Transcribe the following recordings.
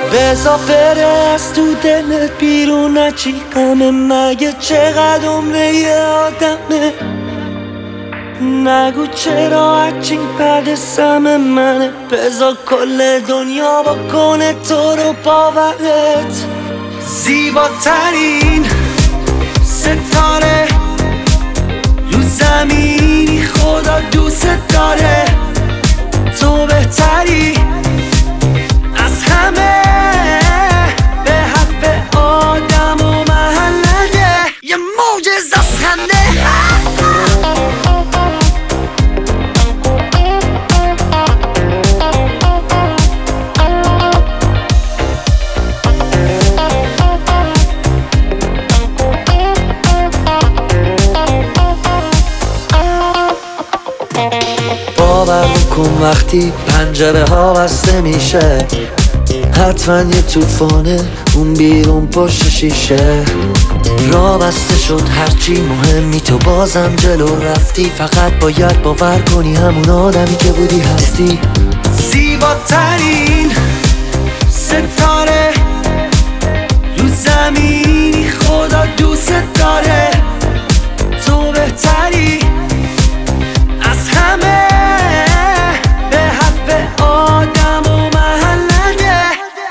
بزا بره از تو دلت بیرون نچی غمه مگه چقدر عمره یه آدمه نگو چرا هرچی بعد سم منه بزا کل دنیا بکنه تو رو باورت زیباترین ستاره رو زمینی خدا دوست داره تو بهتری از همه به حرف آدم و محله یه معجزه از خنده باور کن وقتی پنجره ها بسته میشه حتما یه طوفانه اون بیرون پشت شیشه راه بسته شد هرچی مهمی تو بازم جلو رفتی فقط باید باور کنی همون آدمی که بودی هستی زیباترین ستاره رو زمینی خدا دوست داره تو بهتری از همه به حرف آدم و محله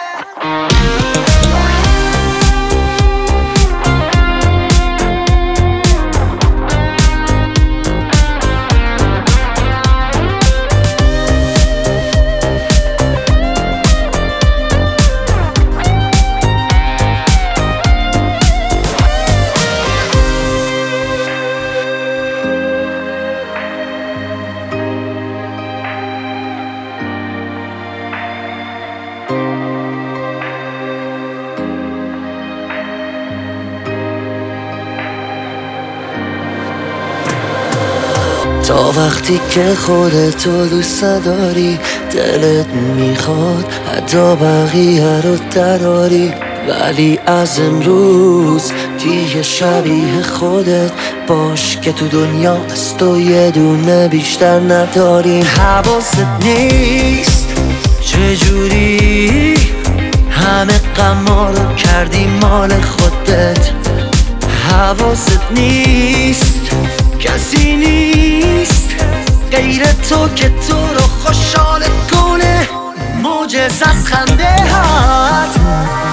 تا وقتی که خودتو دوست داری دلت میخواد حتی بقیه رو دراری ولی از امروز دیگه شبیه خودت باش که تو دنیا از تو یه دونه بیشتر نداری حواست نیست چجوری همه غما رو کردی مال خودت حواست نیست کسی نیست غیر تو که تو رو خوشحال کنه معجزه از خنده هات